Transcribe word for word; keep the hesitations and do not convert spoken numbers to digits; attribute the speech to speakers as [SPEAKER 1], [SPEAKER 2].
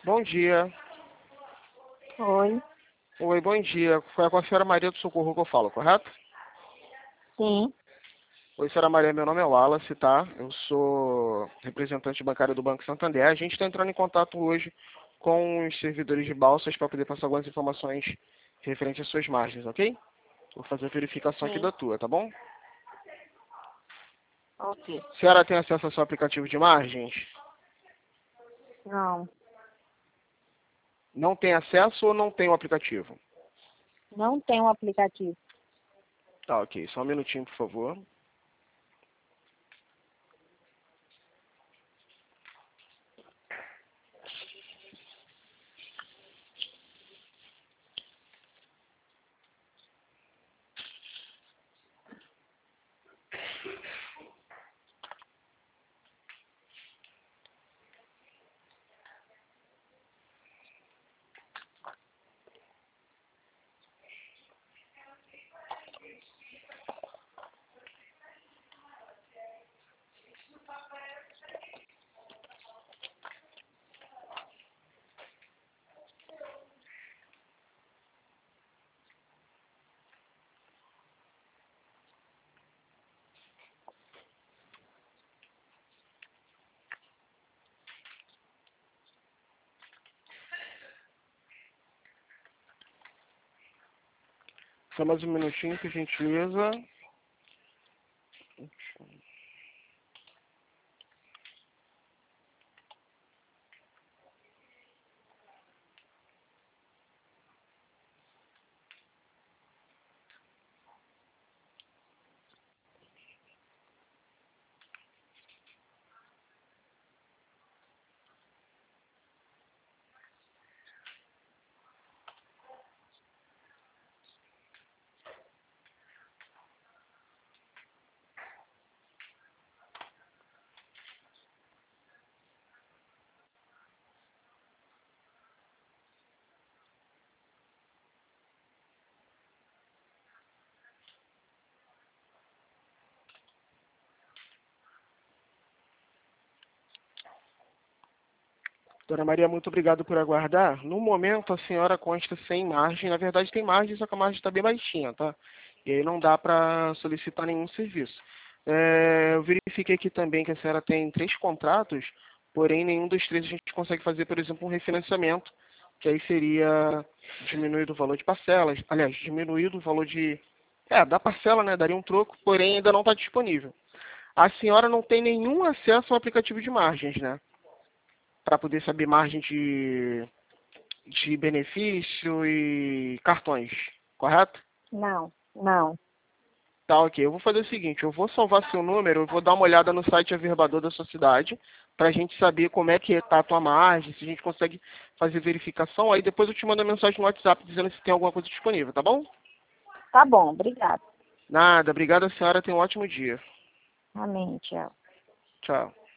[SPEAKER 1] Bom dia.
[SPEAKER 2] Oi.
[SPEAKER 1] Oi, bom dia. Foi com a senhora Maria do Socorro que eu falo, correto?
[SPEAKER 2] Sim.
[SPEAKER 1] Oi, senhora Maria, meu nome é Wallace, tá? Eu sou representante bancário do Banco Santander. A gente está entrando em contato hoje com os servidores de Balsas para poder passar algumas informações referentes às suas margens, ok? Vou fazer a verificação aqui
[SPEAKER 2] Sim.
[SPEAKER 1] da tua, tá bom?
[SPEAKER 2] Ok.
[SPEAKER 1] A senhora tem acesso ao seu aplicativo de margens?
[SPEAKER 2] Não.
[SPEAKER 1] Não tem acesso ou não tem o aplicativo?
[SPEAKER 2] Não tem um aplicativo.
[SPEAKER 1] Tá, ok. Só um minutinho, por favor. Só mais um minutinho, por gentileza. Dona Maria, muito obrigado por aguardar. No momento, a senhora consta sem margem. Na verdade, tem margem, só que a margem está bem baixinha, tá? E aí não dá para solicitar nenhum serviço. É, eu verifiquei aqui também que a senhora tem três contratos, porém nenhum dos três a gente consegue fazer, por exemplo, um refinanciamento, que aí seria diminuído o valor de parcelas. Aliás, diminuído o valor de... É, da parcela, né? Daria um troco, porém ainda não está disponível. A senhora não tem nenhum acesso ao aplicativo de margens, né? Para poder saber margem de, de benefício e cartões, correto?
[SPEAKER 2] Não. Não.
[SPEAKER 1] Tá, ok. Eu vou fazer o seguinte, eu vou salvar seu número, eu vou dar uma olhada no site Averbador da sua cidade, para a gente saber como é que está a tua margem, se a gente consegue fazer verificação, aí depois eu te mando uma mensagem no WhatsApp dizendo se tem alguma coisa disponível, tá bom?
[SPEAKER 2] Tá bom. Obrigada.
[SPEAKER 1] Nada, obrigado a senhora, tenha um ótimo dia.
[SPEAKER 2] Amém. Tchau.
[SPEAKER 1] Tchau.